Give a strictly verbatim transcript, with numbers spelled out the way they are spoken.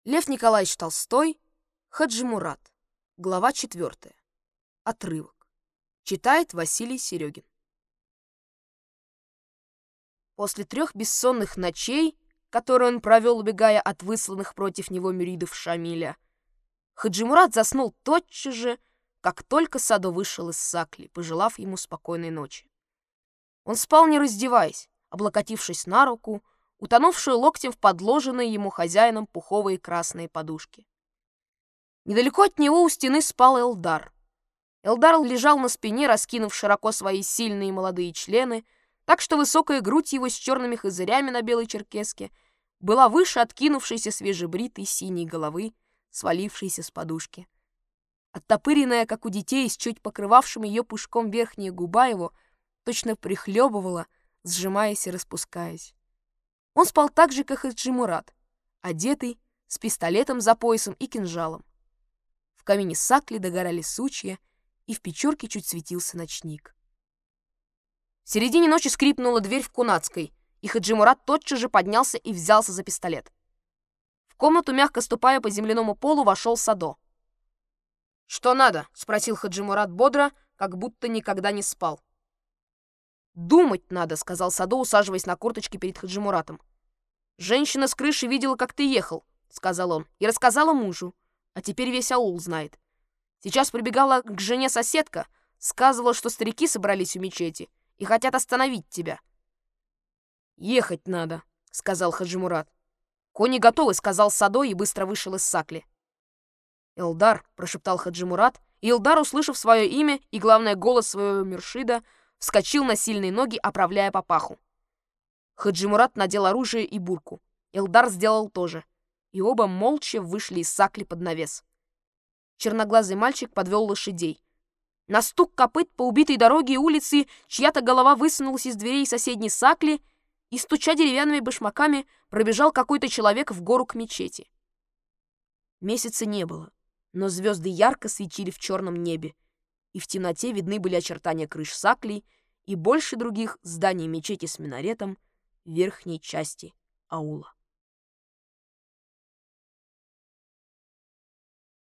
Лев Николаевич Толстой, Хаджи Мурат. Глава четвертая. Отрывок. Читает Василий Серегин. После трех бессонных ночей, которые он провел, убегая от высланных против него мюридов Шамиля, Хаджи Мурат заснул тотчас же, как только Садо вышел из Сакли, пожелав ему спокойной ночи. Он спал, не раздеваясь, облокотившись на руку, утонувшую локтем в подложенные ему хозяином пуховые красные подушки. Недалеко от него у стены спал Элдар. Элдар лежал на спине, раскинув широко свои сильные молодые члены, так что высокая грудь его с черными хозырями на белой черкеске была выше откинувшейся свежебритой синей головы, свалившейся с подушки. Оттопыренная, как у детей, с чуть покрывавшим ее пушком верхняя губа его точно прихлебывала, сжимаясь и распускаясь. Он спал так же, как Хаджи Мурат, одетый, с пистолетом за поясом и кинжалом. В камине Сакли догорали сучья, и в печурке чуть светился ночник. В середине ночи скрипнула дверь в Кунацкой, и Хаджи Мурат тотчас же поднялся и взялся за пистолет. В комнату, мягко ступая по земляному полу, вошел Садо. «Что надо?» — спросил Хаджи Мурат бодро, как будто никогда не спал. «Думать надо», — сказал Садо, усаживаясь на корточки перед Хаджи Муратом. «Женщина с крыши видела, как ты ехал», — сказал он, — «и рассказала мужу, а теперь весь аул знает. Сейчас прибегала к жене соседка, сказывала, что старики собрались у мечети и хотят остановить тебя». «Ехать надо», — сказал Хаджи Мурат. «Кони готовы», — сказал Садо и быстро вышел из Сакли. «Элдар», — прошептал Хаджи Мурат, и Элдар, услышав свое имя и, главное, голос своего Мюршида, вскочил на сильные ноги, оправляя папаху. Хаджи Мурат надел оружие и бурку. Элдар сделал то же, и оба молча вышли из Сакли под навес. Черноглазый мальчик подвел лошадей. На стук копыт по убитой дороге и улице чья-то голова высунулась из дверей соседней Сакли, и, стуча деревянными башмаками, пробежал какой-то человек в гору к мечети. Месяца не было, но звезды ярко светили в черном небе, и в темноте видны были очертания крыш Сакли и больше других зданий мечети с минаретом в верхней части аула.